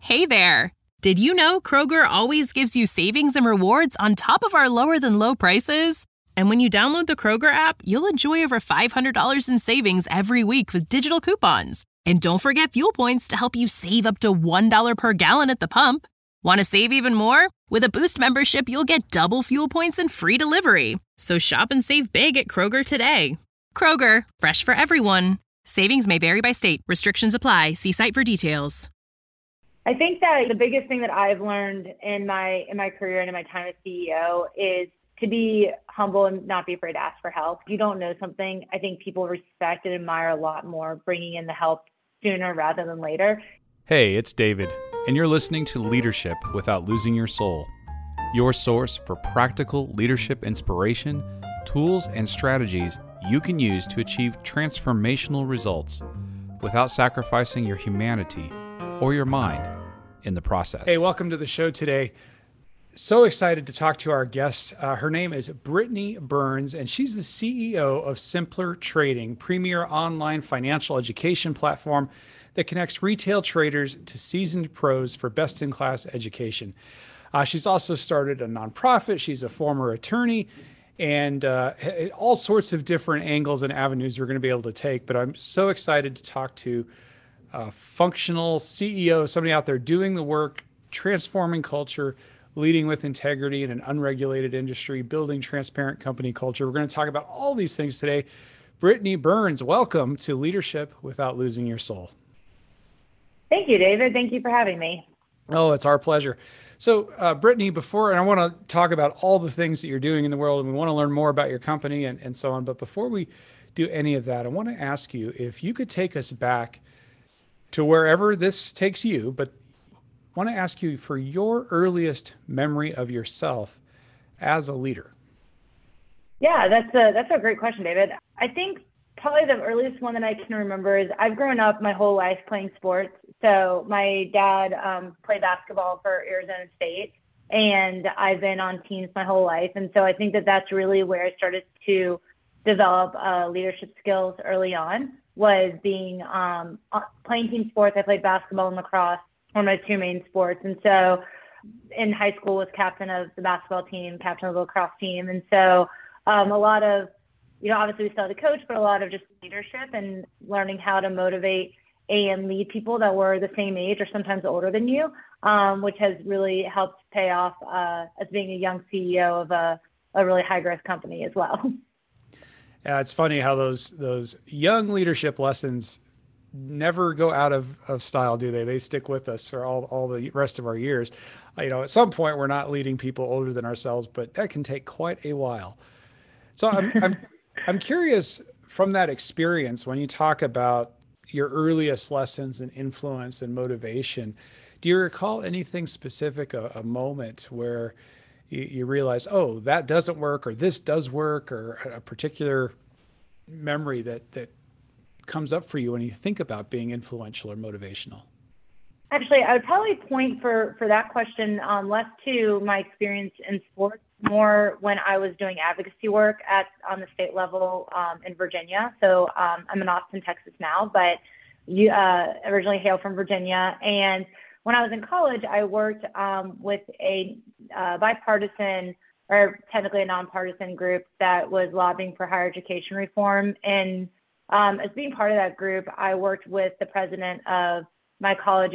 Hey there! Did you know Kroger always gives you savings and rewards on top of our lower than low prices? And when you download the Kroger app, you'll enjoy over $500 in savings every week with digital coupons. And don't forget fuel points to help you save up to $1 per gallon at the pump. Want to save even more? With a Boost membership, you'll get double fuel points and free delivery. So shop and save big at Kroger today. Kroger, fresh for everyone. Savings may vary by state. Restrictions apply. See site for details. I think that the biggest thing that I've learned in my career and in my time as CEO is to be humble and not be afraid to ask for help. If you don't know something, I think people respect and admire a lot more bringing in the help sooner rather than later. Hey, it's David, and you're listening to Leadership Without Losing Your Soul, your source for practical leadership inspiration, tools, and strategies you can use to achieve transformational results without sacrificing your humanity or your mind in the process. Hey, welcome to the show today. So excited to talk to our guest. Her name is Brittany Burns, and she's the CEO of Simpler Trading, premier online financial education platform that connects retail traders to seasoned pros for best-in-class education. She's also started a nonprofit. She's a former attorney, and all sorts of different angles and avenues we're going to be able to take. But I'm so excited to talk to a functional CEO, somebody out there doing the work, transforming culture, leading with integrity in an unregulated industry, building transparent company culture. We're going to talk about all these things today. Brittany Burns, welcome to Leadership Without Losing Your Soul. Thank you, David. Thank you for having me. Oh, it's our pleasure. So, Brittany, and I want to talk about all the things that you're doing in the world, and we want to learn more about your company and so on. But before we do any of that, I want to ask you if you could take us back to wherever this takes you, but I want to ask you for your earliest memory of yourself as a leader. Yeah, that's a great question, David. I think probably the earliest one that I can remember is I've grown up my whole life playing sports. So my dad played basketball for Arizona State, and I've been on teams my whole life. And so I think that that's really where I started to develop leadership skills early on, was being playing team sports. I played basketball and lacrosse, one of my two main sports. And so in high school was captain of the basketball team, captain of the lacrosse team. And so a lot of, obviously we still had a coach, but a lot of just leadership and learning how to motivate and lead people that were the same age or sometimes older than you, which has really helped pay off as being a young CEO of a really high growth company as well. Yeah, it's funny how those young leadership lessons never go out of style, do they? They stick with us for all the rest of our years. At some point we're not leading people older than ourselves, but that can take quite a while. So I'm curious, from that experience, when you talk about your earliest lessons and influence and motivation, do you recall anything specific, a moment where you realize, oh, that doesn't work, or this does work, or a particular memory that comes up for you when you think about being influential or motivational? Actually, I would probably point for that question less to my experience in sports, more when I was doing advocacy work on the state level in Virginia. So I'm in Austin, Texas now, but you originally hail from Virginia. And when I was in college, I worked with a bipartisan, or technically a nonpartisan group that was lobbying for higher education reform. And as being part of that group, I worked with the president of my college,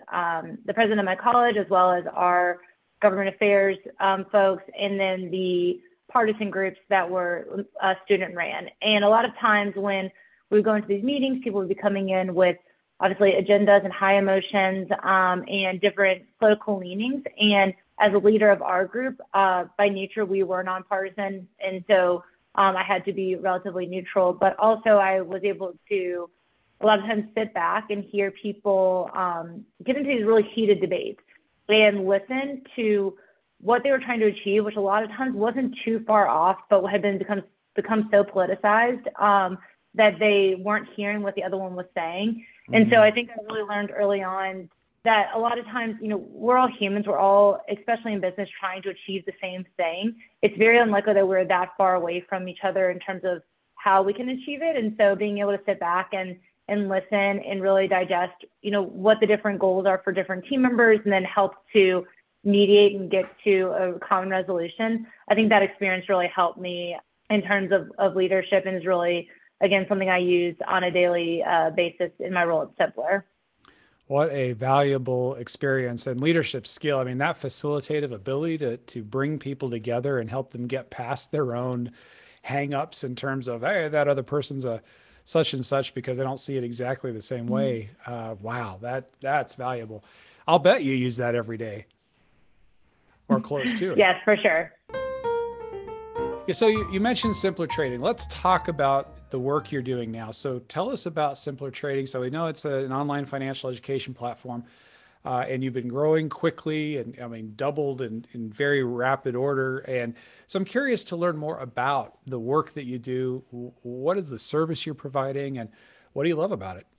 as well as our government affairs folks, and then the partisan groups that were student ran. And a lot of times when we would go into these meetings, people would be coming in with obviously agendas and high emotions and different political leanings. And as a leader of our group, by nature, we were nonpartisan. And so I had to be relatively neutral, but also I was able to a lot of times sit back and hear people get into these really heated debates and listen to what they were trying to achieve, which a lot of times wasn't too far off, but had become so politicized that they weren't hearing what the other one was saying. Mm-hmm. And so I think I really learned early on that a lot of times, we're all humans. We're all, especially in business, trying to achieve the same thing. It's very unlikely that we're that far away from each other in terms of how we can achieve it. And so being able to sit back and and listen and really digest, what the different goals are for different team members, and then help to mediate and get to a common resolution. I think that experience really helped me in terms of leadership, and is really, again, something I use on a daily basis in my role at Simpler. What a valuable experience and leadership skill. I mean, that facilitative ability to bring people together and help them get past their own hang-ups in terms of, hey, that other person's a such and such because they don't see it exactly the same way. Wow, that's valuable. I'll bet you use that every day or close to it. Yes, for sure. Yeah, so you mentioned Simpler Trading. Let's talk about the work you're doing now. So tell us about Simpler Trading. So we know it's an online financial education platform, and you've been growing quickly and doubled in very rapid order. And so I'm curious to learn more about the work that you do. What is the service you're providing, and what do you love about it?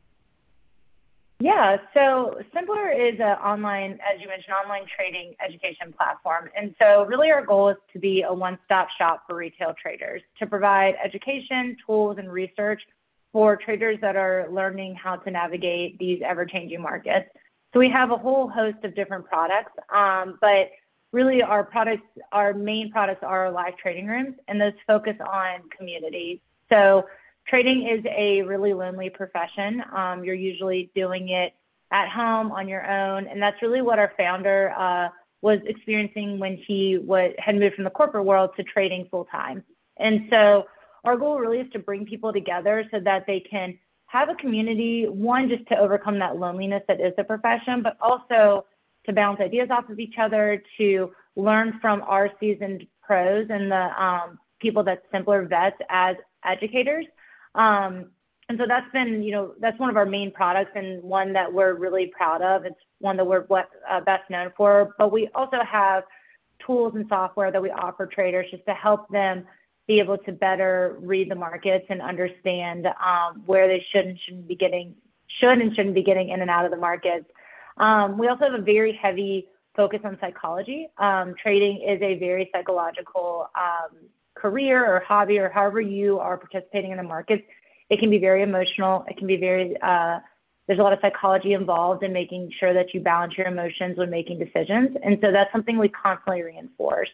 Yeah, so Simpler is an online, as you mentioned, online trading education platform. And so really our goal is to be a one-stop shop for retail traders, to provide education, tools, and research for traders that are learning how to navigate these ever-changing markets. So we have a whole host of different products, but really our main products are live trading rooms, and those focus on community. So trading is a really lonely profession. You're usually doing it at home on your own, and that's really what our founder was experiencing when he had moved from the corporate world to trading full time. And so our goal really is to bring people together so that they can have a community, one, just to overcome that loneliness that is the profession, but also to bounce ideas off of each other, to learn from our seasoned pros and the people that Simpler vets as educators. And so that's been, that's one of our main products and one that we're really proud of. It's one that we're best known for, but we also have tools and software that we offer traders just to help them be able to better read the markets and understand where they should and shouldn't be getting in and out of the markets. We also have a very heavy focus on psychology. Trading is a very psychological career or hobby, or however you are participating in the markets. It can be very emotional. It can be very, there's a lot of psychology involved in making sure that you balance your emotions when making decisions. And so that's something we constantly reinforce.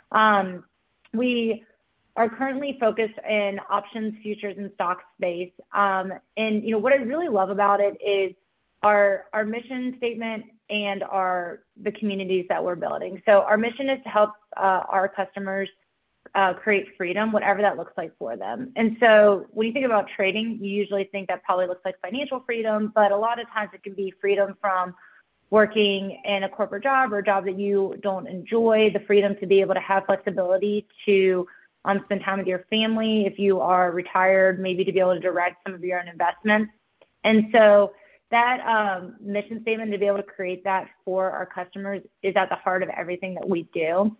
We are currently focused in options, futures, and stock space. And what I really love about it is our mission statement and the communities that we're building. So our mission is to help our customers create freedom, whatever that looks like for them. And so when you think about trading, you usually think that probably looks like financial freedom, but a lot of times it can be freedom from working in a corporate job or a job that you don't enjoy, the freedom to be able to have flexibility to spend time with your family. If you are retired, maybe to be able to direct some of your own investments. And so that mission statement, to be able to create that for our customers, is at the heart of everything that we do.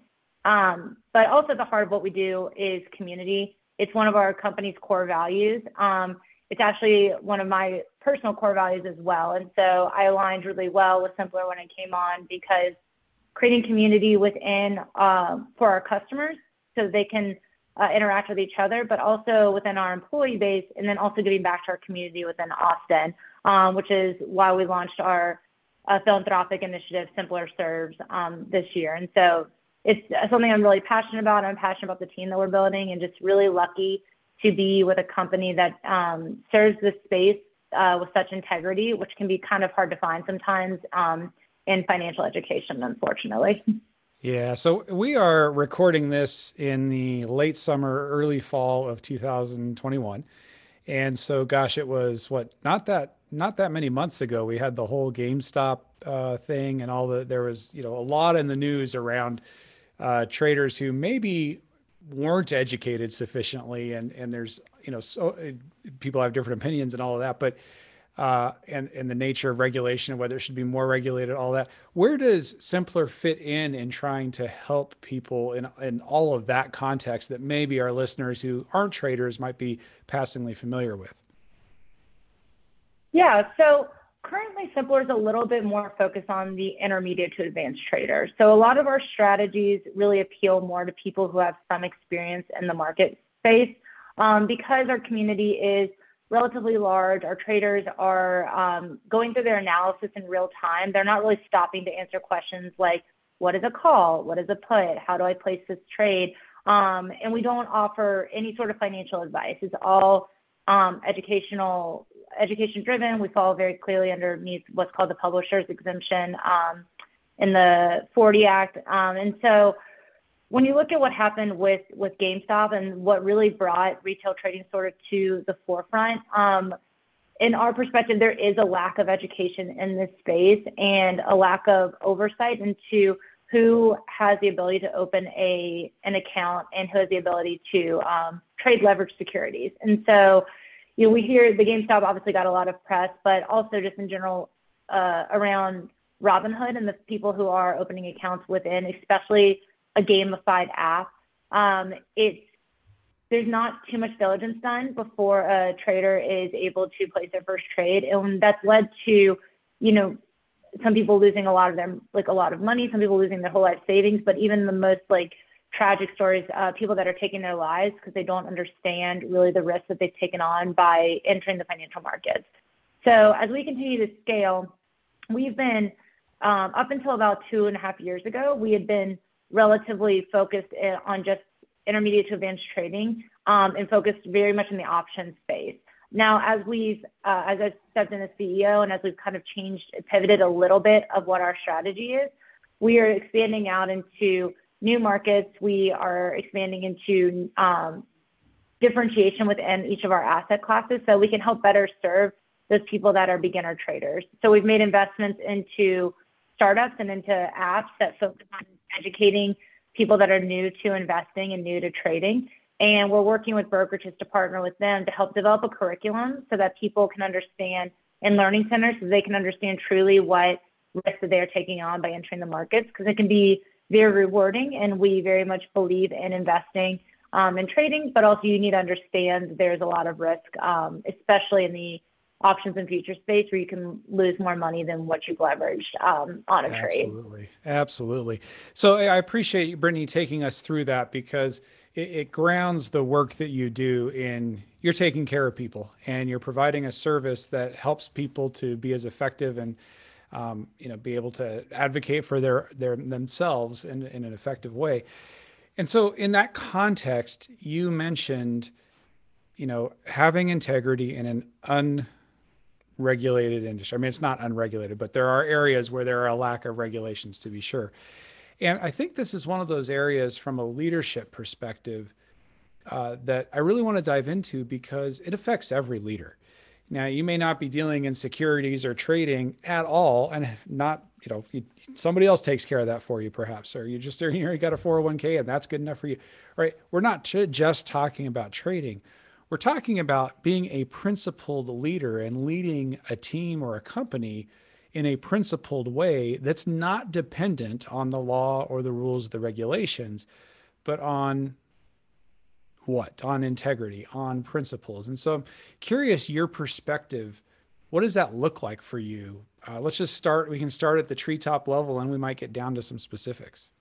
But also at the heart of what we do is community. It's one of our company's core values. It's actually one of my personal core values as well. And so I aligned really well with Simpler when I came on, because creating community within for our customers so they can interact with each other, but also within our employee base, and then also giving back to our community within Austin, which is why we launched our philanthropic initiative, Simpler Serves, this year. And so it's something I'm really passionate about. I'm passionate about the team that we're building, and just really lucky to be with a company that serves this space with such integrity, which can be kind of hard to find sometimes in financial education, unfortunately. Yeah, so we are recording this in the late summer, early fall of 2021. And so, gosh, it was not that many months ago, we had the whole GameStop thing and there was, a lot in the news around traders who maybe weren't educated sufficiently. And there's, so people have different opinions and all of that, but and the nature of regulation and whether it should be more regulated, all that. Where does Simpler fit in trying to help people in all of that context that maybe our listeners who aren't traders might be passingly familiar with? Yeah, so currently Simpler is a little bit more focused on the intermediate to advanced traders. So a lot of our strategies really appeal more to people who have some experience in the market space, because our community is relatively large. Our traders are going through their analysis in real time. They're not really stopping to answer questions like, what is a call? What is a put? How do I place this trade? And we don't offer any sort of financial advice. It's all education driven. We fall very clearly underneath what's called the publisher's exemption in the 40 Act. And so when you look at what happened with GameStop and what really brought retail trading sort of to the forefront, in our perspective, there is a lack of education in this space and a lack of oversight into who has the ability to open an account and who has the ability to trade leveraged securities. And so, we hear the GameStop obviously got a lot of press, but also just in general around Robinhood and the people who are opening accounts within, especially a gamified app. There's not too much diligence done before a trader is able to place their first trade. And that's led to, some people losing a lot of money, some people losing their whole life savings, but even the most tragic stories, people that are taking their lives because they don't understand really the risk that they've taken on by entering the financial markets. So as we continue to scale, we've been, up until about 2.5 years ago, we had been relatively focused on just intermediate to advanced trading and focused very much in the options space. Now, as I've stepped in as CEO and as we've kind of pivoted a little bit of what our strategy is, we are expanding out into new markets. We are expanding into differentiation within each of our asset classes so we can help better serve those people that are beginner traders. So we've made investments into startups and into apps that focus on educating people that are new to investing and new to trading. And we're working with brokerages to partner with them to help develop a curriculum so that people can understand, and learning centers so they can understand truly what risks that they're taking on by entering the markets, because it can be very rewarding. And we very much believe in investing in trading, but also you need to understand there's a lot of risk, especially in the options and futures space where you can lose more money than what you've leveraged on a trade. Absolutely. So I appreciate you, Brittany, taking us through that because it grounds the work that you do in you're taking care of people and you're providing a service that helps people to be as effective and be able to advocate for their themselves in an effective way. And so in that context, you mentioned, having integrity in an unregulated industry. I mean, it's not unregulated, but there are areas where there are a lack of regulations, to be sure. And I think this is one of those areas from a leadership perspective that I really want to dive into because it affects every leader. Now, you may not be dealing in securities or trading at all, and not, somebody else takes care of that for you, perhaps, or you got a 401k and that's good enough for you, right? We're not just talking about trading. We're talking about being a principled leader and leading a team or a company in a principled way that's not dependent on the law or the rules, the regulations, but on what? On integrity, on principles. And so I'm curious your perspective. What does that look like for you? Let's just start. We can start at the treetop level and we might get down to some specifics.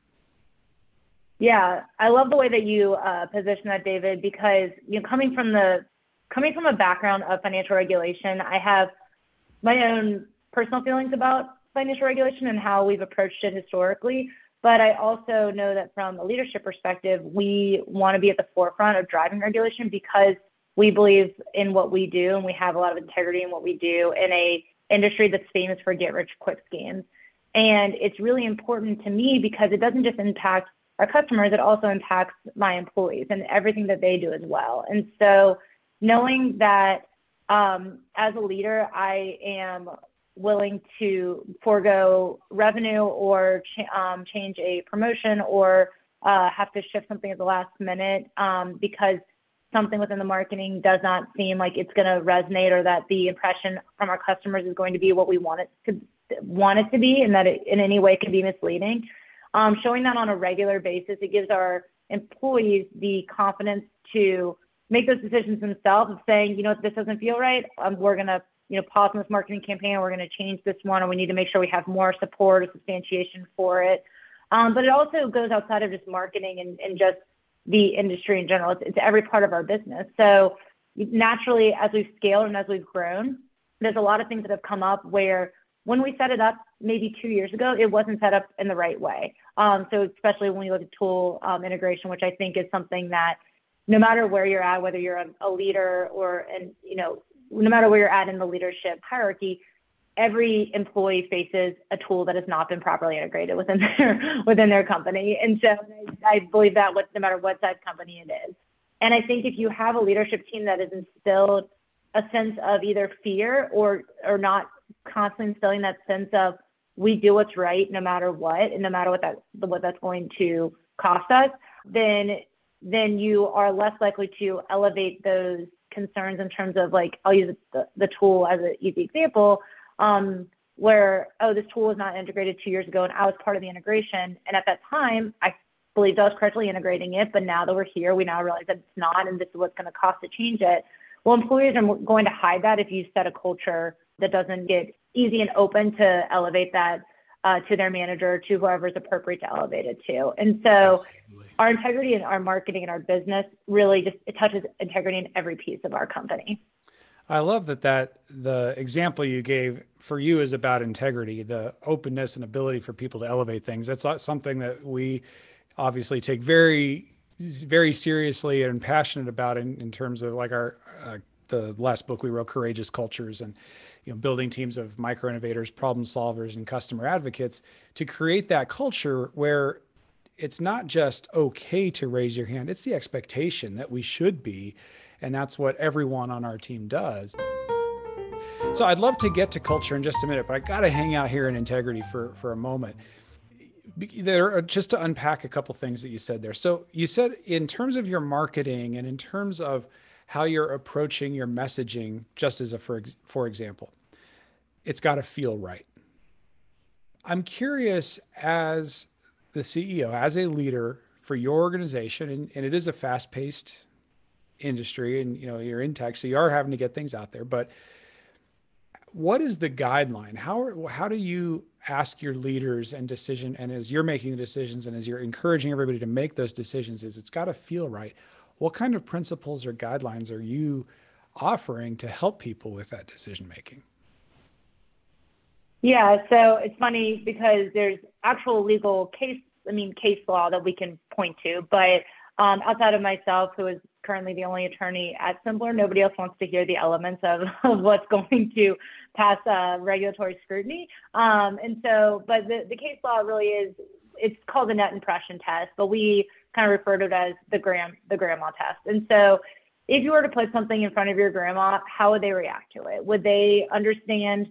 Yeah, I love the way that you position that, David, because coming from a background of financial regulation, I have my own personal feelings about financial regulation and how we've approached it historically. But I also know that from a leadership perspective, we want to be at the forefront of driving regulation because we believe in what we do and we have a lot of integrity in what we do in a industry that's famous for get rich quick schemes. And it's really important to me because it doesn't just impact our customers, it also impacts my employees and everything that they do as well. And so knowing that as a leader, I am willing to forego revenue or change a promotion or have to shift something at the last minute because something within the marketing does not seem like it's going to resonate or that the impression from our customers is going to be what we want it to be and that it in any way can be misleading. Showing that on a regular basis, it gives our employees the confidence to make those decisions themselves of saying, if this doesn't feel right, we're going to pause on this marketing campaign, or we're going to change this one, or we need to make sure we have more support or substantiation for it. But it also goes outside of just marketing and just the industry in general. It's every part of our business. So, naturally, as we've scaled and as we've grown, there's a lot of things that have come up where when we set it up maybe 2 years ago, it wasn't set up in the right way. So especially when you look at tool integration, which I think is something that no matter where you're at, whether you're a leader or, no matter where you're at in the leadership hierarchy, every employee faces a tool that has not been properly integrated within their company. And so I believe that no matter what size company it is. And I think if you have a leadership team that has instilled a sense of either fear or not constantly instilling that sense of we do what's right no matter what, and no matter what that's going to cost us, then you are less likely to elevate those concerns in terms of, like, I'll use the tool as an easy example, where, this tool was not integrated 2 years ago and I was part of the integration. And at that time, I believed I was correctly integrating it, but now that we're here, we now realize that it's not, and this is what's going to cost to change it. Well, employees are going to hide that if you set a culture that doesn't get easy and open to elevate that to their manager, to whoever's appropriate to elevate it to. And so our integrity and our marketing and our business really it touches integrity in every piece of our company. I love that the example you gave for you is about integrity, the openness and ability for people to elevate things. That's something that we obviously take very, very seriously and passionate about in terms of, like, our the last book we wrote, Courageous Cultures, and building teams of micro innovators, problem solvers, and customer advocates to create that culture where it's not just okay to raise your hand, it's the expectation that we should be. And that's what everyone on our team does. So I'd love to get to culture in just a minute, but I got to hang out here in integrity for a moment. Just to unpack a couple things that you said there. So you said in terms of your marketing and in terms of how you're approaching your messaging, just as for example, it's got to feel right. I'm curious, as the CEO, as a leader for your organization, and it is a fast-paced industry, and you're in tech, so you are having to get things out there, but what is the guideline? How do you ask your leaders and as you're making the decisions and as you're encouraging everybody to make those decisions, it's got to feel right? What kind of principles or guidelines are you offering to help people with that decision making? Yeah, so it's funny because there's actual legal case law that we can point to, but outside of myself, who is currently the only attorney at Simpler, nobody else wants to hear the elements of what's going to pass regulatory scrutiny. But the case law really it's called the net impression test, but we kind of refer to it as the grandma test. And so if you were to put something in front of your grandma, how would they react to it? Would they understand,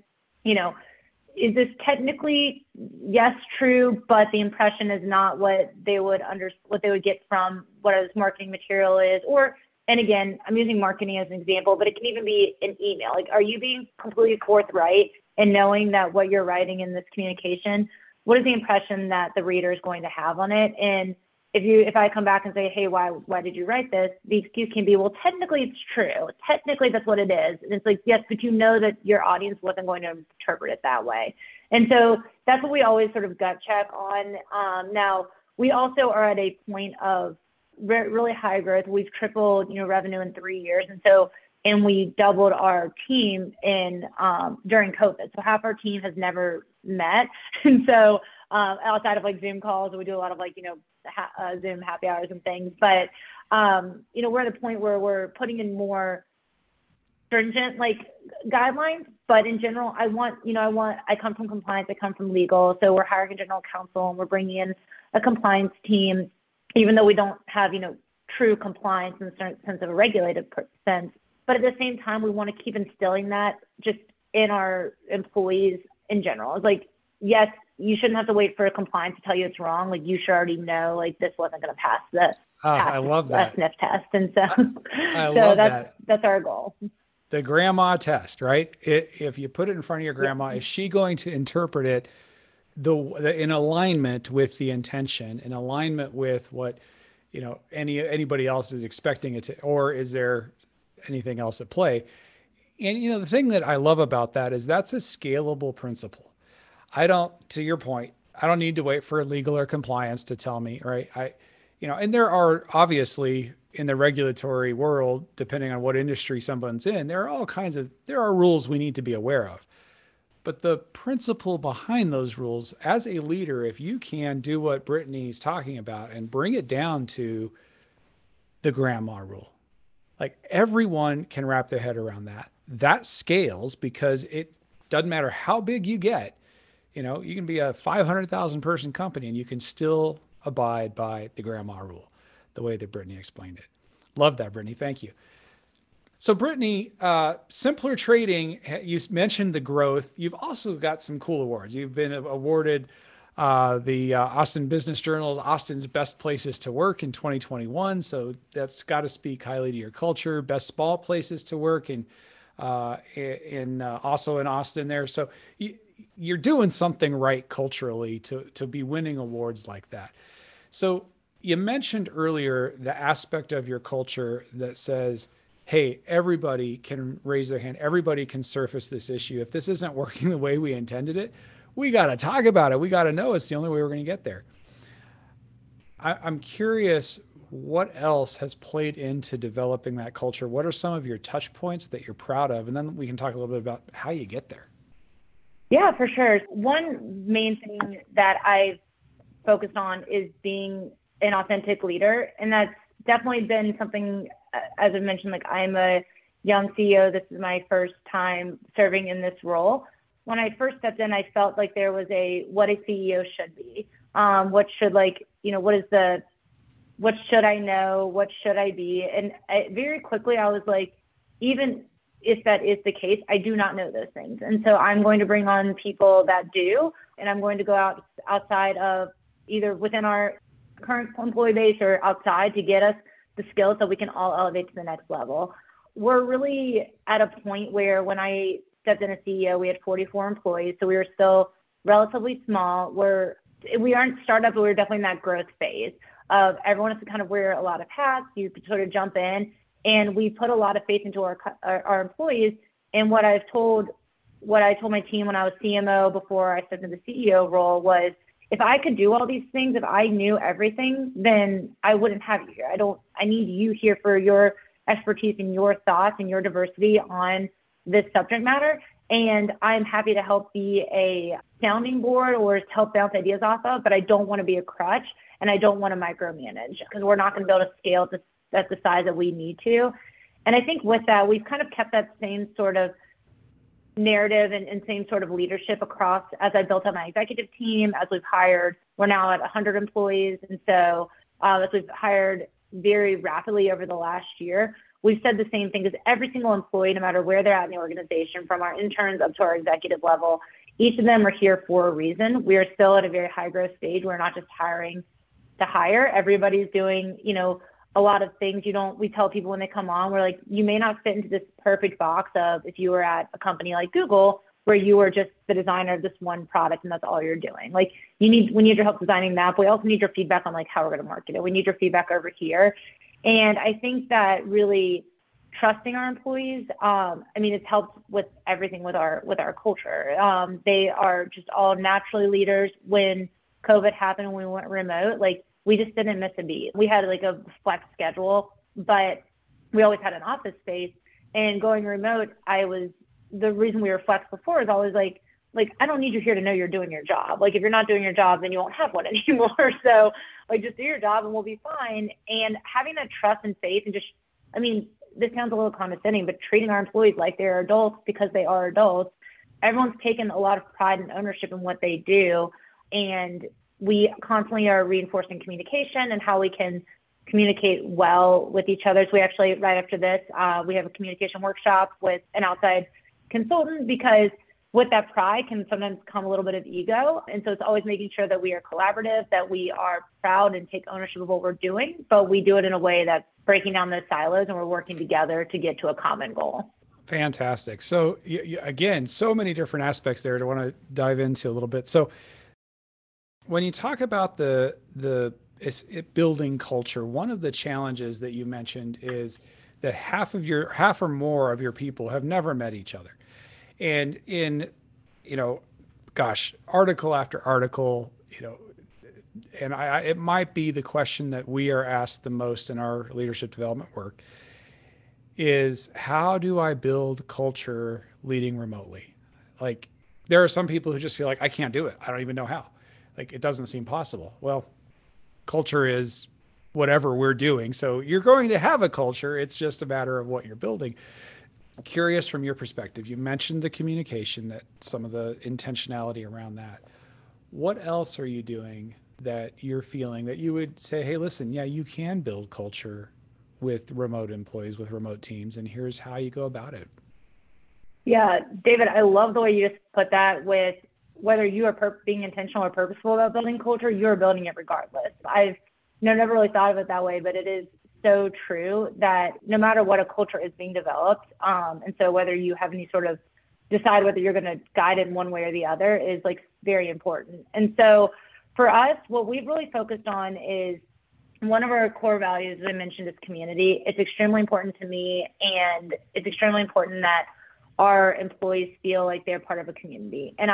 is this technically, yes, true, but the impression is not what they would get from what this marketing material is? And again, I'm using marketing as an example, but it can even be an email. Like, are you being completely forthright in knowing that what you're writing in this communication, what is the impression that the reader is going to have on it? And if I come back and say, hey, why did you write this? The excuse can be, well, technically it's true. Technically that's what it is. And it's like, yes, but you know that your audience wasn't going to interpret it that way. And so that's what we always sort of gut check on. Now, we also are at a point of really high growth. We've tripled, revenue in 3 years. And we doubled our team during COVID. So half our team has never met. And so outside of like Zoom calls, we do a lot of Zoom happy hours and things. But, we're at a point where we're putting in more stringent guidelines. But in general, I come from compliance, I come from legal. So we're hiring a general counsel and we're bringing in a compliance team, even though we don't have, true compliance in the sense of a regulated sense. But at the same time, we want to keep instilling that just in our employees in general. It's like, yes, you shouldn't have to wait for a compliance to tell you it's wrong. Like, you should already know, this wasn't going to pass I love that sniff test. And so, I love that's our goal. The grandma test, right? If you put it in front of your grandma, is she going to interpret it in alignment with the intention, in alignment with what, anybody else is expecting it to, or is there anything else at play? And, the thing that I love about that is that's a scalable principle. To your point, I don't need to wait for legal or compliance to tell me, right? And there are obviously in the regulatory world, depending on what industry someone's in, there are rules we need to be aware of. But the principle behind those rules, as a leader, if you can do what Brittany's talking about and bring it down to the grandma rule, like everyone can wrap their head around that. That scales because it doesn't matter how big you get. You know, you can be a 500,000 person company and you can still abide by the grandma rule, the way that Brittany explained it. Love that, Brittany. Thank you. So Brittany, Simpler Trading, you mentioned the growth. You've also got some cool awards. You've been awarded the Austin Business Journal's Austin's Best Places to Work in 2021. So that's got to speak highly to your culture. Best Small Places to Work also in Austin there. So you're doing something right culturally to be winning awards like that. So you mentioned earlier the aspect of your culture that says, hey, everybody can raise their hand. Everybody can surface this issue. If this isn't working the way we intended it, we got to talk about it. We got to know it's the only way we're going to get there. I'm curious, what else has played into developing that culture? What are some of your touch points that you're proud of? And then we can talk a little bit about how you get there. Yeah, for sure. One main thing that I've focused on is being an authentic leader. And that's definitely been something, as I mentioned, like I'm a young CEO. This is my first time serving in this role. When I first stepped in, I felt like there was what a CEO should be. What should I know? What should I be? And very quickly, I was like, even if that is the case, I do not know those things. And so I'm going to bring on people that do, and I'm going to go outside of either within our current employee base or outside to get us the skills so we can all elevate to the next level. We're really at a point where when I stepped in as CEO, we had 44 employees, so we were still relatively small. We aren't startup, but we're definitely in that growth phase of everyone has to kind of wear a lot of hats. You could sort of jump in, and we put a lot of faith into our employees. And what I told my team when I was CMO before I stepped into the CEO role was, if I could do all these things, if I knew everything, then I wouldn't have you here. I need you here for your expertise and your thoughts and your diversity on this subject matter. And I'm happy to help be a sounding board or to help bounce ideas off of, but I don't want to be a crutch and I don't want to micromanage because we're not going to be able to scale at the size that we need to. And I think with that, we've kind of kept that same sort of narrative and same sort of leadership across as I built up my executive team, as we've hired, we're now at 100 employees. And so as we've hired very rapidly over the last year, we've said the same thing as every single employee, no matter where they're at in the organization, from our interns up to our executive level, each of them are here for a reason. We are still at a very high growth stage. We're not just hiring to hire. Everybody's doing, a lot of things. We tell people when they come on, we're like, you may not fit into this perfect box of if you were at a company like Google, where you were just the designer of this one product and that's all you're doing. Like we need your help designing that, but we also need your feedback on like how we're going to market it. We need your feedback over here. And I think that really trusting our employees, it's helped with everything with our culture. They are just all naturally leaders. When COVID happened, when we went remote, like we just didn't miss a beat. We had like a flex schedule, but we always had an office space. And going remote, the reason we were flex before is always like I don't need you here to know you're doing your job. Like if you're not doing your job, then you won't have one anymore. So like just do your job and we'll be fine. And having that trust and faith and this sounds a little condescending, but treating our employees like they're adults because they are adults. Everyone's taken a lot of pride and ownership in what they do. And we constantly are reinforcing communication and how we can communicate well with each other. So we actually, right after this, we have a communication workshop with an outside consultant, because with that pride can sometimes come a little bit of ego. And so it's always making sure that we are collaborative, that we are proud and take ownership of what we're doing, but we do it in a way that's breaking down those silos and we're working together to get to a common goal. Fantastic. So again, so many different aspects there to want to dive into a little bit. So when you talk about the building culture, one of the challenges that you mentioned is that half or more of your people have never met each other. And in, article after article, and it might be the question that we are asked the most in our leadership development work, is how do I build culture leading remotely? Like, there are some people who just feel like, I can't do it. I don't even know how. Like, it doesn't seem possible. Well, culture is whatever we're doing. So you're going to have a culture. It's just a matter of what you're building. Curious from your perspective, you mentioned the communication, that some of the intentionality around that. What else are you doing that you're feeling that you would say, hey, listen, yeah, you can build culture with remote employees, with remote teams, and here's how you go about it? Yeah, David, I love the way you just put that, with whether you are being intentional or purposeful about building culture, you're building it regardless. I've never really thought of it that way, but it is so true that no matter what, a culture is being developed. And so whether you have any sort of decide whether you're going to guide it in one way or the other is like very important. And so for us, what we've really focused on is one of our core values, as I mentioned, is community. It's extremely important to me, and it's extremely important that our employees feel like they're part of a community. And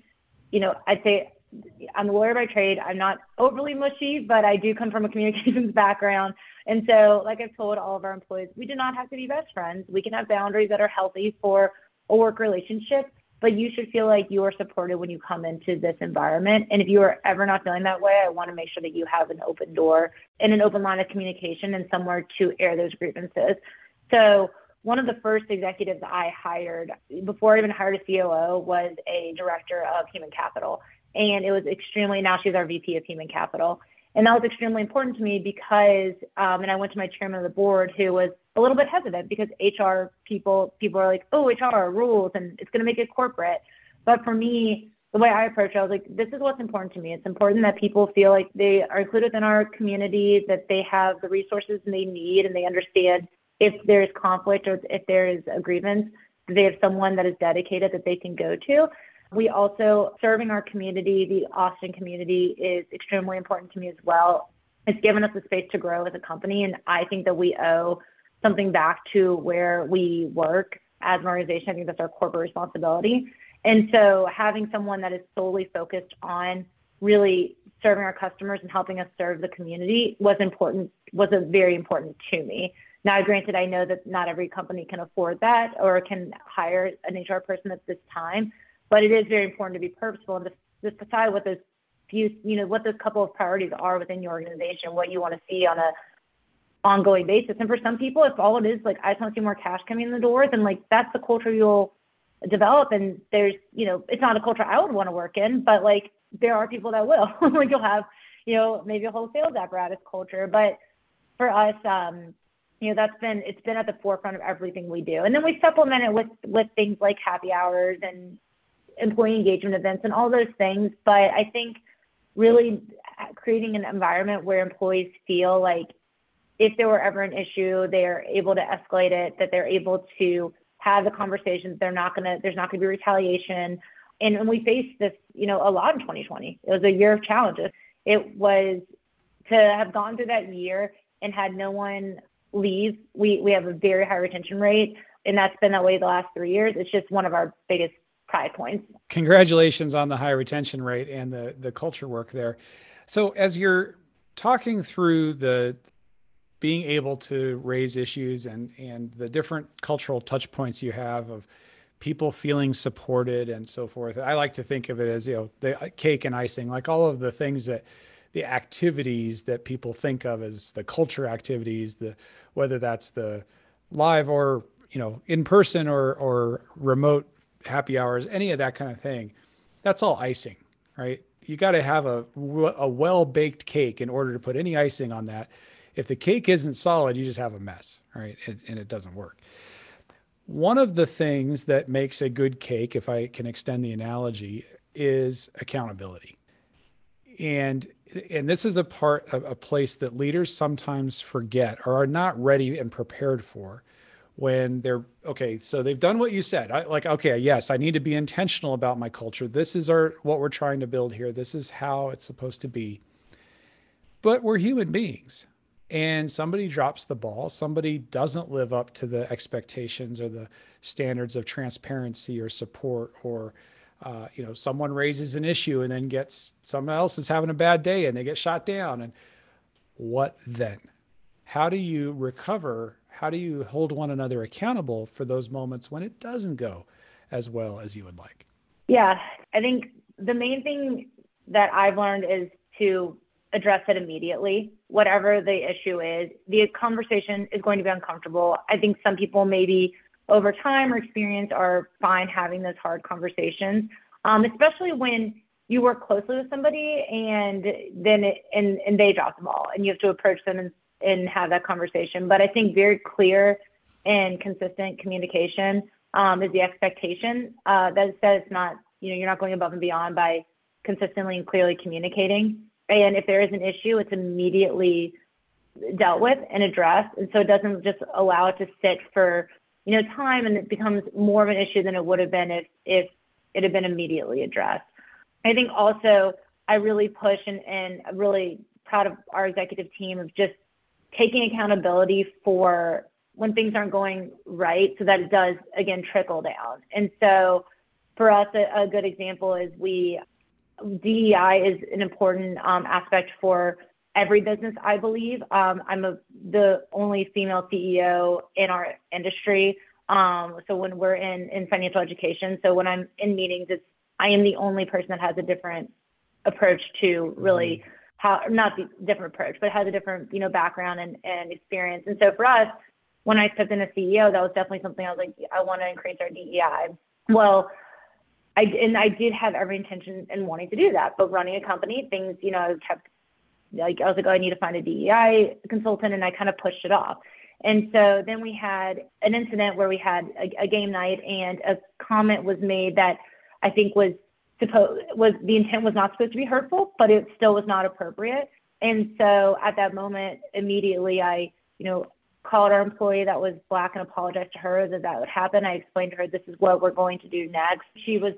I'd say I'm a lawyer by trade. I'm not overly mushy, but I do come from a communications background. And so, like I've told all of our employees, we do not have to be best friends. We can have boundaries that are healthy for a work relationship, but you should feel like you are supported when you come into this environment. And if you are ever not feeling that way, I want to make sure that you have an open door and an open line of communication and somewhere to air those grievances. So one of the first executives I hired before I even hired a COO was a director of human capital. And it was now she's our VP of human capital. And that was extremely important to me because, and I went to my chairman of the board, who was a little bit hesitant because HR people are like, oh, HR rules and it's going to make it corporate. But for me, the way I approach it, I was like, this is what's important to me. It's important that people feel like they are included in our community, that they have the resources they need, and they understand if there's conflict or if there is a grievance, they have someone that is dedicated that they can go to. We also, serving our community, the Austin community, is extremely important to me as well. It's given us a space to grow as a company, and I think that we owe something back to where we work as an organization. I think that's our corporate responsibility. And so having someone that is solely focused on really serving our customers and helping us serve the community was very important to me. Now, granted, I know that not every company can afford that or can hire an HR person at this time, but it is very important to be purposeful and just decide what those couple of priorities are within your organization, what you want to see on a ongoing basis. And for some people, if all it is, like, I just want to see more cash coming in the door, then like that's the culture you'll develop. And there's, it's not a culture I would want to work in, but like there are people that will. Like you'll have, maybe a whole sales apparatus culture. But for us, it's been at the forefront of everything we do. And then we supplement it with things like happy hours and employee engagement events and all those things. But I think really creating an environment where employees feel like if there were ever an issue, they're able to escalate it, that they're able to have the conversations. There's not going to be retaliation. And we faced this, a lot in 2020. It was a year of challenges. It was to have gone through that year and had no one leave. We have a very high retention rate, and that's been that way the last 3 years. It's just one of our biggest pride points. Congratulations on the high retention rate and the culture work there. So as you're talking through the being able to raise issues and the different cultural touch points you have of people feeling supported and so forth, I like to think of it as, the cake and icing, like all of the things that the activities that people think of as the culture activities, whether that's the live or, in person or remote happy hours, any of that kind of thing, that's all icing, right? You got to have a well-baked cake in order to put any icing on that. If the cake isn't solid, you just have a mess, right? And it doesn't work. One of the things that makes a good cake, if I can extend the analogy, is accountability. And this is a place that leaders sometimes forget or are not ready and prepared for when they're, okay, so they've done what you said. Yes, I need to be intentional about my culture. This is what we're trying to build here. This is how it's supposed to be. But we're human beings. And somebody drops the ball, somebody doesn't live up to the expectations or the standards of transparency or support or Someone raises an issue and then gets someone else is having a bad day and they get shot down. And what then? How do you recover? How do you hold one another accountable for those moments when it doesn't go as well as you would like? Yeah, I think the main thing that I've learned is to address it immediately. Whatever the issue is, the conversation is going to be uncomfortable. I think some people maybe over time or experience are fine having those hard conversations, especially when you work closely with somebody and then and they drop the ball and you have to approach them and have that conversation. But I think very clear and consistent communication is the expectation. That says it's not, you're not going above and beyond by consistently and clearly communicating. And if there is an issue, it's immediately dealt with and addressed. And so it doesn't just allow it to sit for, time, and it becomes more of an issue than it would have been if it had been immediately addressed. I think also I really push and I'm really proud of our executive team of just taking accountability for when things aren't going right so that it does, again, trickle down. And so for us, a good example is DEI is an important aspect for every business, I believe. I'm the only female CEO in our industry. So when we're in financial education, so when I'm in meetings, I am the only person that has a different approach to really not the different approach, but has a different, background and experience. And so for us, when I stepped in as CEO, that was definitely something I was like, I want to increase our DEI. Well, I did have every intention in wanting to do that, but running a company, things, I was like, oh, I need to find a DEI consultant, and I kind of pushed it off. And so then we had an incident where we had a game night, and a comment was made that I think the intent was not supposed to be hurtful, but it still was not appropriate. And so at that moment, immediately I, called our employee that was Black and apologized to her that would happen. I explained to her, this is what we're going to do next. She was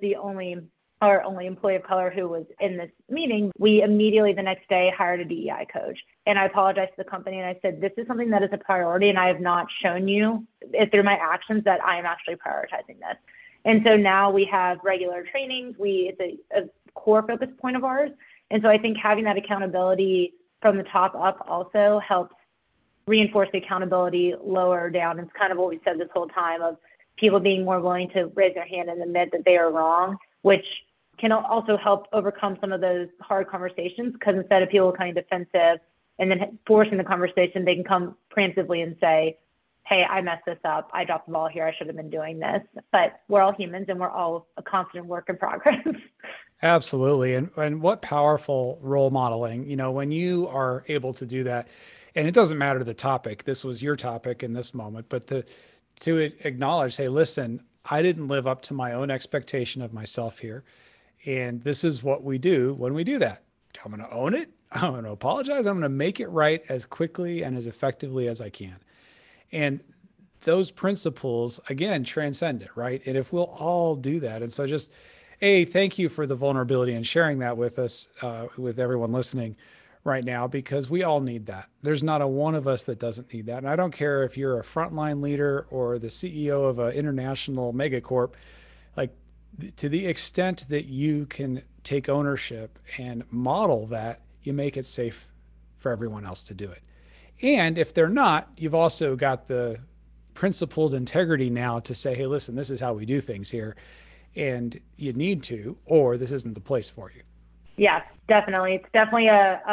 our only employee of color who was in this meeting. We immediately the next day hired a DEI coach. And I apologized to the company and I said, this is something that is a priority, and I have not shown you through my actions that I am actually prioritizing this. And so now we have regular trainings. It's a core focus point of ours. And so I think having that accountability from the top up also helps reinforce the accountability lower down. It's kind of what we said this whole time of people being more willing to raise their hand and admit that they are wrong, which can also help overcome some of those hard conversations, because instead of people becoming defensive and then forcing the conversation, they can come preemptively and say, hey, I messed this up. I dropped the ball here. I should have been doing this. But we're all humans and we're all a constant work in progress. Absolutely. And what powerful role modeling, when you are able to do that, and it doesn't matter the topic, this was your topic in this moment, but to acknowledge, hey, listen, I didn't live up to my own expectation of myself here. And this is what we do when we do that. I'm going to own it. I'm going to apologize. I'm going to make it right as quickly and as effectively as I can. And those principles, again, transcend it, right? And if we'll all do that. And so just, thank you for the vulnerability and sharing that with us, with everyone listening right now, because we all need that. There's not a one of us that doesn't need that. And I don't care if you're a frontline leader or the CEO of an international megacorp, like to the extent that you can take ownership and model that, you make it safe for everyone else to do it. And if they're not, you've also got the principled integrity now to say, hey, listen, this is how we do things here. And you need to, or this isn't the place for you. Yes, definitely. It's definitely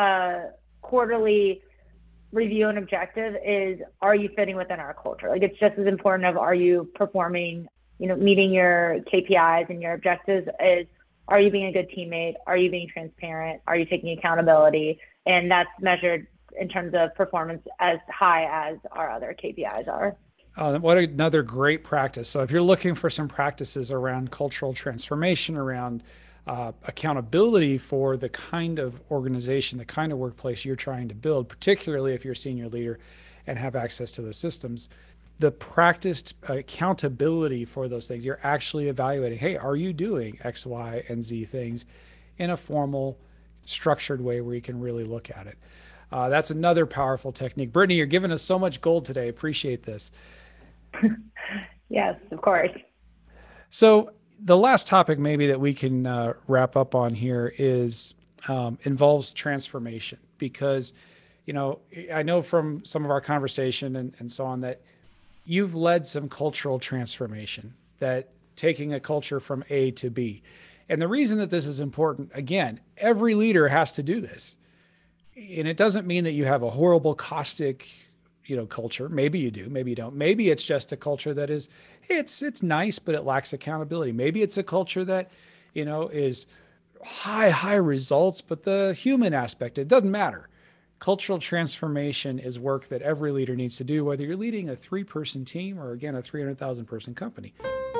a quarterly review and objective is, are you fitting within our culture? Like, it's just as important of, are you performing, meeting your KPIs and your objectives, is, are you being a good teammate? Are you being transparent? Are you taking accountability? And that's measured in terms of performance as high as our other KPIs are. What another great practice. So if you're looking for some practices around cultural transformation, around accountability for the kind of organization, the kind of workplace you're trying to build, particularly if you're a senior leader and have access to those systems, the practiced accountability for those things, you're actually evaluating, hey, are you doing X, Y, and Z things in a formal, structured way where you can really look at it. That's another powerful technique. Brittany, you're giving us so much gold today. Appreciate this. Yes, of course. So, The last topic maybe that we can wrap up on here is involves transformation, because, I know from some of our conversation and so on that you've led some cultural transformation, that taking a culture from A to B. And the reason that this is important, again, every leader has to do this. And it doesn't mean that you have a horrible, caustic, culture. Maybe you do, maybe you don't. Maybe it's just a culture that is, it's nice, but it lacks accountability. Maybe it's a culture that, is high results, but the human aspect, it doesn't matter. Cultural transformation is work that every leader needs to do, whether you're leading a 3-person team or, again, a 300,000 person company.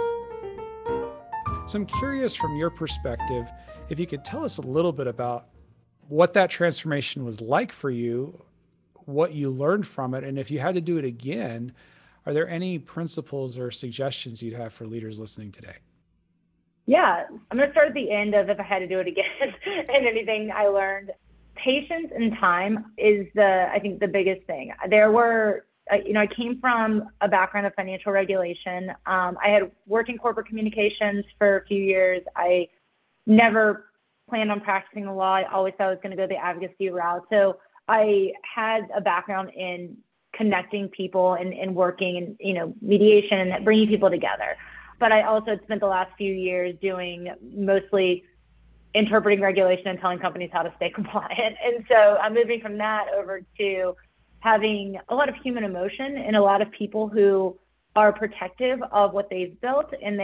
So I'm curious, from your perspective, if you could tell us a little bit about what that transformation was like for you, what you learned from it, and if you had to do it again, are there any principles or suggestions you'd have for leaders listening today? Yeah, I'm going to start at the end of if I had to do it again and anything I learned. Patience and time is I think the biggest thing. There were, I came from a background of financial regulation. I had worked in corporate communications for a few years. I never planned on practicing the law. I always thought I was going to go the advocacy route. So I had a background in connecting people and working and, mediation and bringing people together. But I also had spent the last few years doing mostly interpreting regulation and telling companies how to stay compliant. And so I'm moving from that over to having a lot of human emotion and a lot of people who are protective of what they've built, and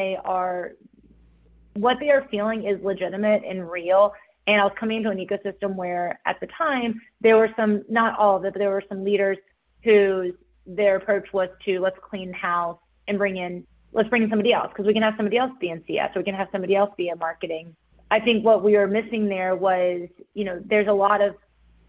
what they are feeling is legitimate and real. And I was coming into an ecosystem where at the time there were some, not all of it, but there were some leaders whose their approach was to let's clean house and let's bring in somebody else, because we can have somebody else be in CS, or we can have somebody else be in marketing. I think what we were missing there was, there's a lot of,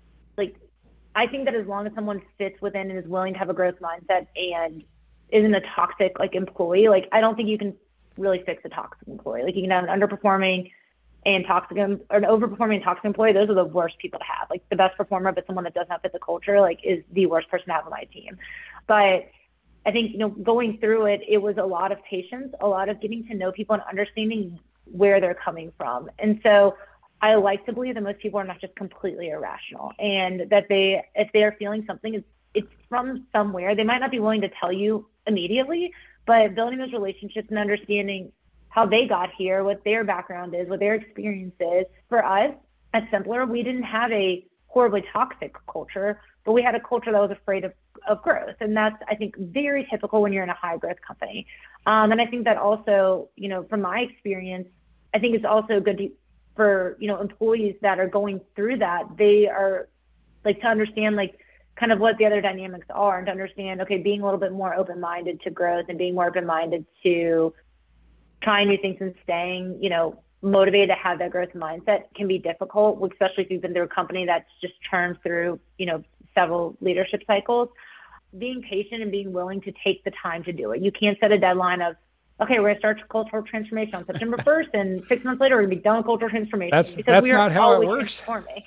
I think that as long as someone fits within and is willing to have a growth mindset and isn't a toxic, employee, I don't think you can really fix a toxic employee. You can have an underperforming and toxic, or an overperforming and toxic employee. Those are the worst people to have. The best performer, but someone that does not fit the culture, is the worst person to have on my team. But I think, going through it, it was a lot of patience, a lot of getting to know people and understanding where they're coming from. And so I like to believe that most people are not just completely irrational, and that if they are feeling something, it's from somewhere. They might not be willing to tell you immediately, but building those relationships and understanding how they got here, what their background is, what their experience is. For us at Simpler, we didn't have a horribly toxic culture, but we had a culture that was afraid of growth. And that's, I think, very typical when you're in a high growth company. And I think that also, from my experience, I think it's also good for, employees that are going through that. They are to understand kind of what the other dynamics are, and to understand, okay, being a little bit more open-minded to growth and being more open-minded to trying new things and staying, motivated to have that growth mindset can be difficult, especially if you've been through a company that's just churned through, several leadership cycles. Being patient and being willing to take the time to do it. You can't set a deadline of, okay, we're going to start cultural transformation on September 1st, and 6 months later, we're going to be done with cultural transformation. That's not how it works.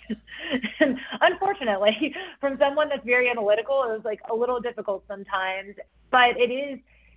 And unfortunately, from someone that's very analytical, it was a little difficult sometimes. But it is,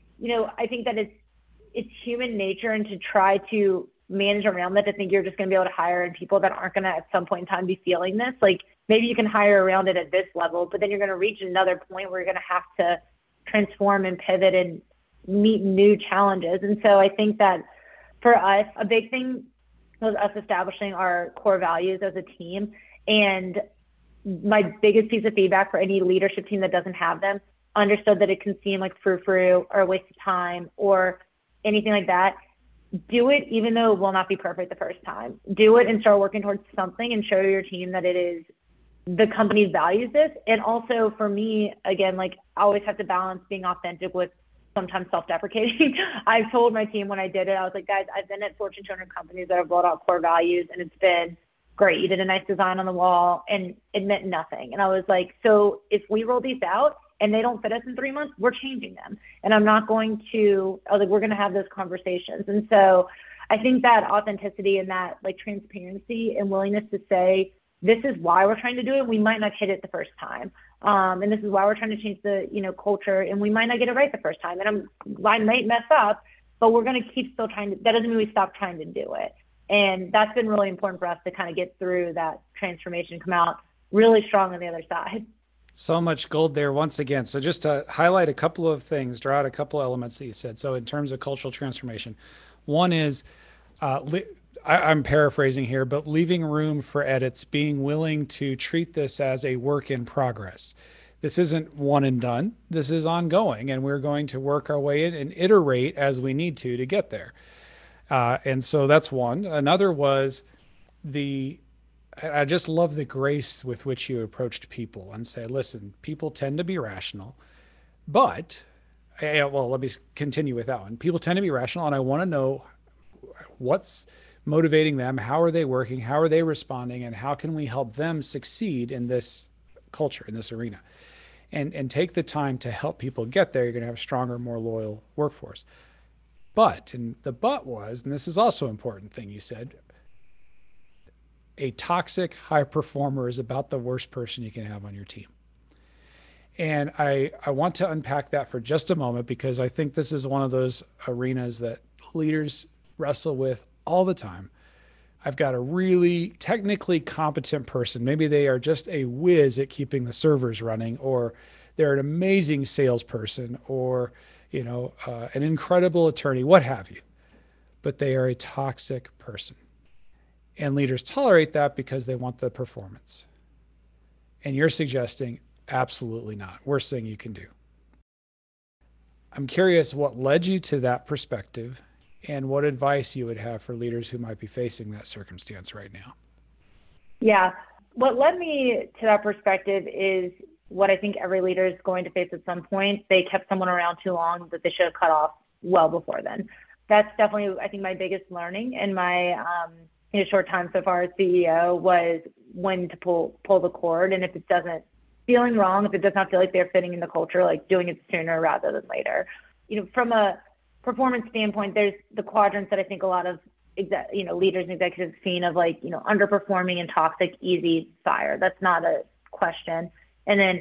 I think that it's human nature, and to try to manage around that, to think you're just going to be able to hire in people that aren't going to at some point in time be feeling this. Maybe you can hire around it at this level, but then you're going to reach another point where you're going to have to transform and pivot and meet new challenges. And so I think that for us, a big thing was us establishing our core values as a team. And my biggest piece of feedback for any leadership team that doesn't have them, understood that it can seem like frou-frou or a waste of time or anything like that. Do it even though it will not be perfect the first time. Do it and start working towards something, and show your team that it is, the company values this. And also for me, again, I always have to balance being authentic with sometimes self-deprecating. I've told my team when I did it, I was like, guys, I've been at Fortune 200 companies that have rolled out core values, and it's been great. You did a nice design on the wall, and it meant nothing. And I was like, so if we roll these out and they don't fit us in 3 months, we're changing them. And I was like, we're going to have those conversations. And so I think that authenticity and that transparency and willingness to say, this is why we're trying to do it. We might not hit it the first time. And this is why we're trying to change the, culture, and we might not get it right the first time. And I might mess up, but we're going to keep still trying to, that doesn't mean we stop trying to do it. And that's been really important for us to kind of get through that transformation, come out really strong on the other side. So much gold there once again. So just to highlight a couple of things, draw out a couple of elements that you said. So in terms of cultural transformation, one is, I'm paraphrasing here, but leaving room for edits, being willing to treat this as a work in progress. This isn't one and done. This is ongoing, and we're going to work our way in and iterate as we need to get there. And so that's one. Another was I just love the grace with which you approached people and say, listen, people tend to be rational, but, well, let me continue with that one. People tend to be rational, and I want to know what's motivating them. How are they working? How are they responding? And how can we help them succeed in this culture, in this arena? And take the time to help people get there. You're going to have a stronger, more loyal workforce. But, and the but was, and this is also an important thing you said, a toxic high performer is about the worst person you can have on your team. And I want to unpack that for just a moment, because I think this is one of those arenas that leaders wrestle with all the time. I've got a really technically competent person. Maybe they are just a whiz at keeping the servers running, or they're an amazing salesperson, or, an incredible attorney, what have you. But they are a toxic person. And leaders tolerate that because they want the performance. And you're suggesting absolutely not. Worst thing you can do. I'm curious what led you to that perspective, and what advice you would have for leaders who might be facing that circumstance right now. Yeah. What led me to that perspective is what I think every leader is going to face at some point. They kept someone around too long that they should have cut off well before then. That's definitely, I think, my biggest learning in my short time so far as CEO was when to pull the cord. And if it doesn't, feeling wrong, if it does not feel like they're fitting in the culture, like doing it sooner rather than later. From a performance standpoint, there's the quadrants that I think a lot of leaders and executives have seen of underperforming and toxic, easy, fire. That's not a question. And then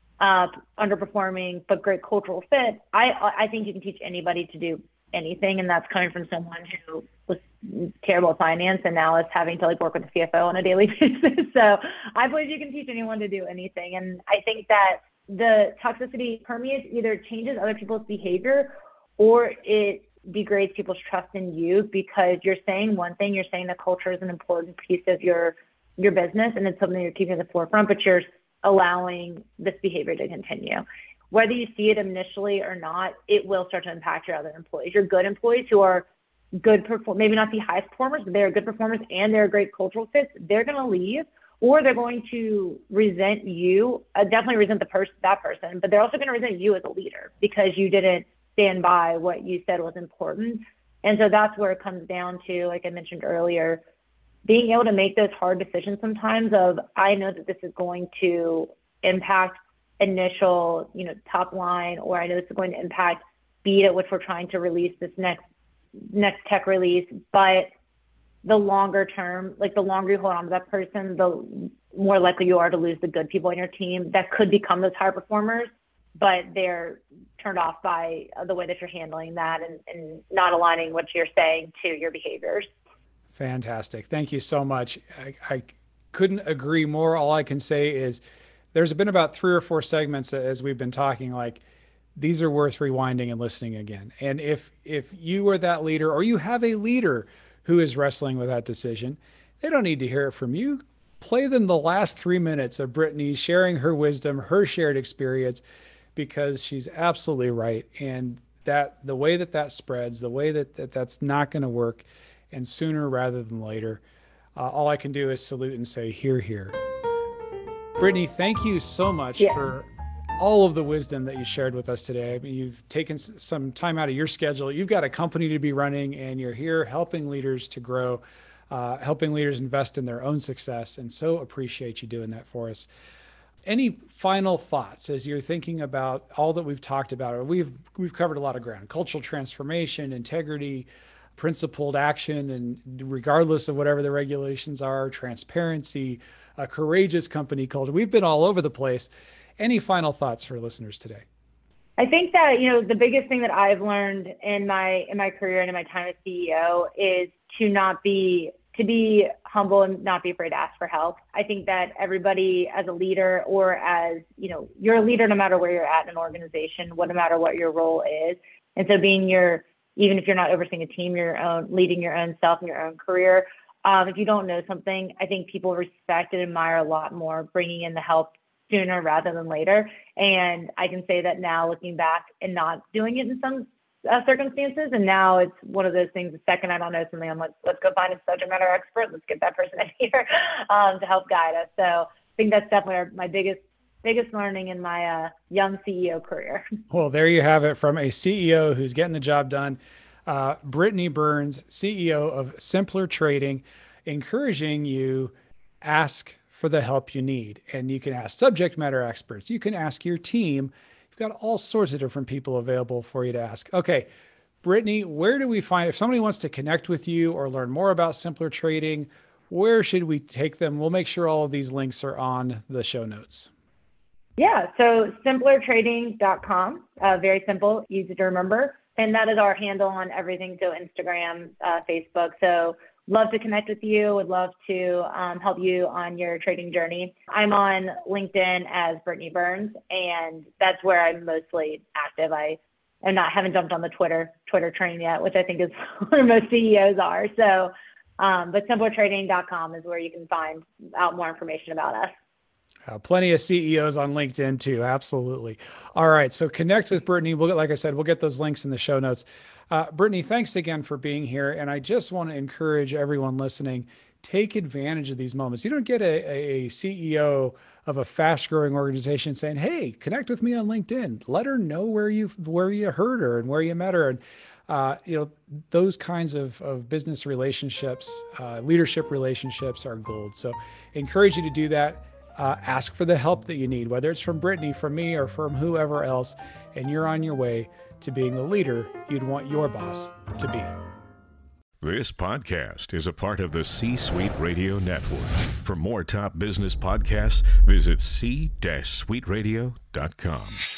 underperforming but great cultural fit. I think you can teach anybody to do anything, and that's coming from someone who was terrible at finance and now is having to work with the CFO on a daily basis. So I believe you can teach anyone to do anything, and I think that the toxicity permeates, either changes other people's behavior or it degrades people's trust in you, because you're saying one thing, you're saying that culture is an important piece of your business and it's something you're keeping at the forefront, but you're allowing this behavior to continue. Whether you see it initially or not, it will start to impact your other employees. Your good employees who are good maybe not the highest performers, but they're good performers and they're great cultural fits, they're going to leave, or they're going to resent you, definitely resent that person, but they're also going to resent you as a leader because you didn't stand by what you said was important. And so that's where it comes down to, like I mentioned earlier, being able to make those hard decisions sometimes of, I know that this is going to impact initial, top line, or I know this is going to impact speed at which we're trying to release this next tech release. But the longer term, the longer you hold on to that person, the more likely you are to lose the good people on your team that could become those high performers, but they're turned off by the way that you're handling that and not aligning what you're saying to your behaviors. Fantastic. Thank you so much. I couldn't agree more. All I can say is there's been about 3 or 4 segments as we've been talking, these are worth rewinding and listening again. And if you are that leader, or you have a leader who is wrestling with that decision, they don't need to hear it from you. Play them the last 3 minutes of Brittany sharing her wisdom, her shared experience, because she's absolutely right. And that the way that spreads, the way that's not going to work, and sooner rather than later, all I can do is salute and say, hear, hear. Brittany, thank you so much for all of the wisdom that you shared with us today. I mean, you've taken some time out of your schedule. You've got a company to be running, and you're here helping leaders to grow, helping leaders invest in their own success. And so appreciate you doing that for us. Any final thoughts as you're thinking about all that we've talked about? We've covered a lot of ground: cultural transformation, integrity, principled action, and regardless of whatever the regulations are, transparency, a courageous company culture. We've been all over the place. Any final thoughts for listeners today? I think that, the biggest thing that I've learned in my career and in my time as CEO is to be humble and not be afraid to ask for help. I think that everybody as a leader or as, you're a leader no matter where you're at in an organization, no matter what your role is. And so even if you're not overseeing a team, leading your own self and your own career. If you don't know something, I think people respect and admire a lot more bringing in the help sooner rather than later. And I can say that now looking back and not doing it in some circumstances. And now it's one of those things, the second I don't know something, I'm like, let's go find a subject matter expert. Let's get that person in here to help guide us. So I think that's definitely my biggest learning in my young CEO career. Well, there you have it from a CEO who's getting the job done. Brittany Burns, CEO of Simpler Trading, encouraging you, ask for the help you need. And you can ask subject matter experts. You can ask your team. You've got all sorts of different people available for you to ask. Okay, Brittany, where do we find, if somebody wants to connect with you or learn more about Simpler Trading, where should we take them? We'll make sure all of these links are on the show notes. Yeah, so simplertrading.com, very simple, easy to remember. And that is our handle on everything. So Instagram, Facebook. So love to connect with you. Would love to help you on your trading journey. I'm on LinkedIn as Brittany Burns, and that's where I'm mostly active. I haven't jumped on the Twitter train yet, which I think is where most CEOs are. So, but simplertrading.com is where you can find out more information about us. Plenty of CEOs on LinkedIn too. Absolutely. All right. So connect with Brittany. Like I said, we'll get those links in the show notes. Brittany, thanks again for being here. And I just want to encourage everyone listening, take advantage of these moments. You don't get a CEO of a fast growing organization saying, hey, connect with me on LinkedIn. Let her know where you heard her and where you met her. And, those kinds of business relationships, leadership relationships are gold. So encourage you to do that. Ask for the help that you need, whether it's from Brittany, from me, or from whoever else, and you're on your way to being the leader you'd want your boss to be. This podcast is a part of the C-Suite Radio Network. For more top business podcasts, visit c-suiteradio.com.